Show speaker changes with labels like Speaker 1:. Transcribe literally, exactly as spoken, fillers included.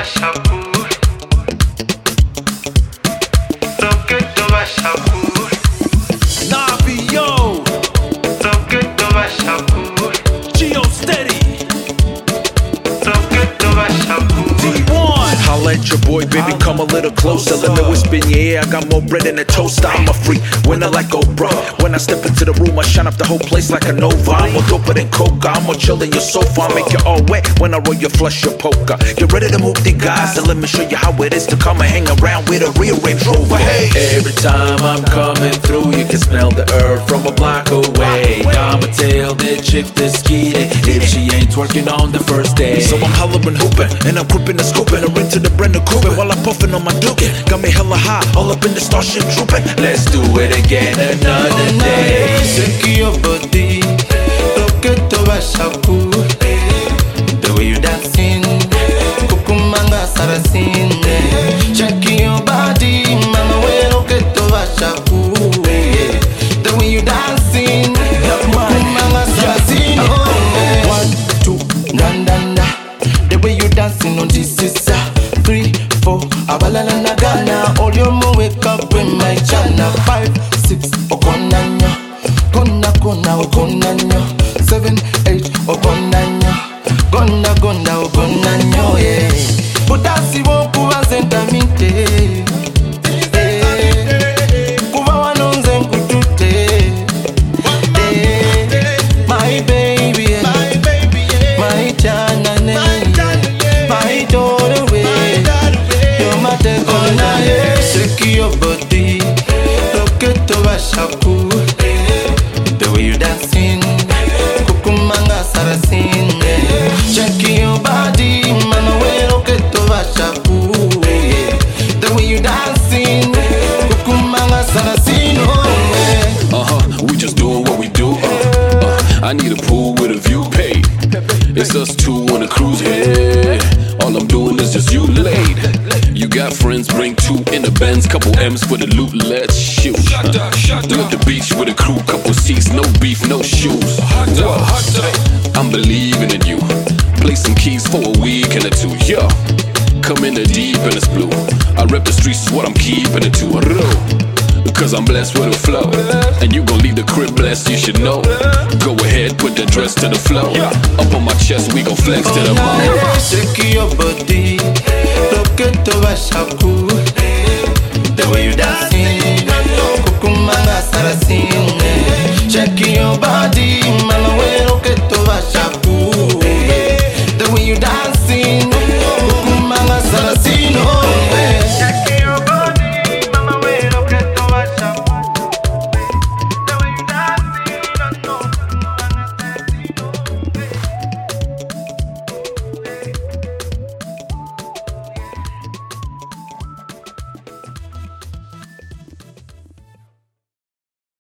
Speaker 1: bashaku. Roketo bashaku.
Speaker 2: Navio.
Speaker 1: Roketo bashaku.
Speaker 2: Geo Steady.
Speaker 1: Roketo bashaku.
Speaker 2: D one.
Speaker 3: Holla at your boy, baby, come a little closer. Let me whisper in your ear, I got more bread than a toaster. I'm a freak when I like Oprah. When I step into the room, I shine up the whole place like a Nova. I'm more doper than Coca, I'm more chill than your sofa. I make you all wet when I roll your flush your poker. You ready to move the guys? So let me show you how it is to come and hang around with a real Range Rover. Hey,
Speaker 4: every time I'm coming through, you can smell the earth from a block away. I'ma tell that chick to skeet it if she ain't twerking on the first day.
Speaker 3: so I'm hollering, hooping, and I'm gripping and scooping. I'm into the brand new coupe while I'm puffing on my dookie. Got me hella high, all up in the Starship Trooping.
Speaker 4: Let's do it again another day.
Speaker 1: Shake your body, roketo bashaku. The way you dancing, kukumanga sarasin. Shake your body, mama we roketo bashaku. The way you dancing, kukumanga sarasin. One, two, nandanda. The way you dancing on this is a three, four, abalala nagana. All your mo wake up with my channel. Five, six, okonanya, kona kona okonanya. Seven, eight, okonanya, gonna gonna okonanya. Yeah, but that's the one who hasn't done it. My baby, my channel, my daughter, you're my tegona. Shake your body, roketo bashaku. The way you dancing, kukumanga sarasin. Shake your body, mama we roketo bashaku. The way you dancing, kukumanga sarasin.
Speaker 4: Uh-huh, we just doing what we do. Uh, uh, I need a pool with a view, pay. It's us two on a cruise, hey. All I'm doing is just you laid. You got friends, bring two in the Benz, couple M's for the loot, let's shoot. We at the beach with a crew, couple seats, no beef, no shoes. Whoa. I'm believing in you. Play some keys for a week and a two, yo. Come in the deep and it's blue. I rep the streets is what I'm keeping it to. Cause I'm blessed with a flow. And you gon' leave the crib blessed, you should know. Go ahead, put the dress to the floor. Up on my chest, we gon' flex to the bone.
Speaker 1: Shake your body, roketo bashaku. The way you dancing, kukumanga sarasin. Shake your body, mama we